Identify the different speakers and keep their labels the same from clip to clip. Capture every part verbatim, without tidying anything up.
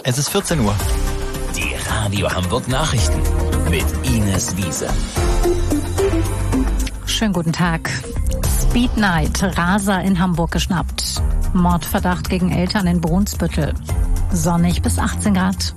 Speaker 1: Es ist vierzehn Uhr.
Speaker 2: Die Radio Hamburg Nachrichten mit Ines Wiese.
Speaker 3: Schönen guten Tag. Speed Night, Raser in Hamburg geschnappt. Mordverdacht gegen Eltern in Brunsbüttel. Sonnig bis achtzehn Grad.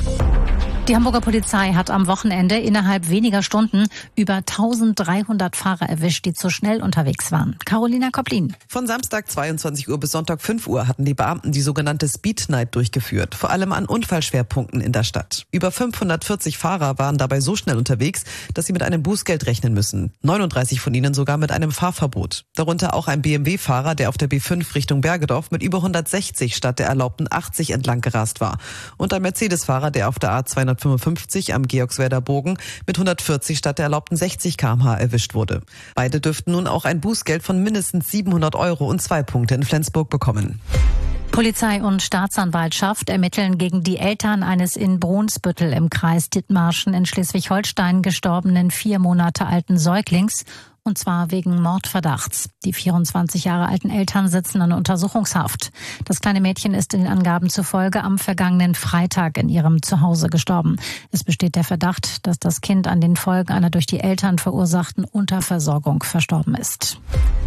Speaker 3: Die Hamburger Polizei hat am Wochenende innerhalb weniger Stunden über eintausenddreihundert Fahrer erwischt, die zu schnell unterwegs waren. Carolina Koplin.
Speaker 4: Von Samstag zweiundzwanzig Uhr bis Sonntag fünf Uhr hatten die Beamten die sogenannte Speed Night durchgeführt, vor allem an Unfallschwerpunkten in der Stadt. Über fünfhundertvierzig Fahrer waren dabei so schnell unterwegs, dass sie mit einem Bußgeld rechnen müssen. neununddreißig von ihnen sogar mit einem Fahrverbot. Darunter auch ein B M W-Fahrer, der auf der B fünf Richtung Bergedorf mit über hundertsechzig statt der erlaubten achtzig entlang gerast war. Und ein Mercedes-Fahrer, der auf der A zweihundertfünfundfünfzig am Georgswerder Bogen mit hundertvierzig statt der erlaubten sechzig Kilometer pro Stunde erwischt wurde. Beide dürften nun auch ein Bußgeld von mindestens siebenhundert Euro und zwei Punkte in Flensburg bekommen.
Speaker 3: Polizei und Staatsanwaltschaft ermitteln gegen die Eltern eines in Brunsbüttel im Kreis Dithmarschen in Schleswig-Holstein gestorbenen vier Monate alten Säuglings, und zwar wegen Mordverdachts. Die vierundzwanzig Jahre alten Eltern sitzen in Untersuchungshaft. Das kleine Mädchen ist den Angaben zufolge am vergangenen Freitag in ihrem Zuhause gestorben. Es besteht der Verdacht, dass das Kind an den Folgen einer durch die Eltern verursachten Unterversorgung verstorben ist.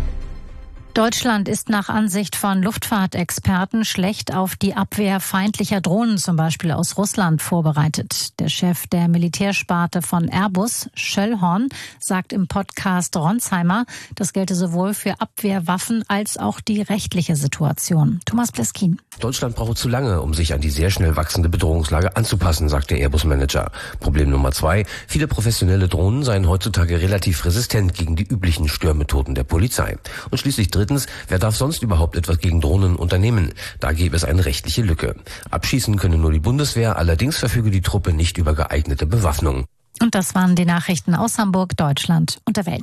Speaker 3: Deutschland ist nach Ansicht von Luftfahrtexperten schlecht auf die Abwehr feindlicher Drohnen, zum Beispiel aus Russland, vorbereitet. Der Chef der Militärsparte von Airbus, Schöllhorn, sagt im Podcast Ronsheimer, das gelte sowohl für Abwehrwaffen als auch die rechtliche Situation. Thomas Pleskin.
Speaker 5: Deutschland brauche zu lange, um sich an die sehr schnell wachsende Bedrohungslage anzupassen, sagt der Airbus-Manager. Problem Nummer zwei, viele professionelle Drohnen seien heutzutage relativ resistent gegen die üblichen Störmethoden der Polizei. Und schließlich drittens, wer darf sonst überhaupt etwas gegen Drohnen unternehmen? Da gäbe es eine rechtliche Lücke. Abschießen könne nur die Bundeswehr, allerdings verfüge die Truppe nicht über geeignete Bewaffnung.
Speaker 3: Und das waren die Nachrichten aus Hamburg, Deutschland und der Welt.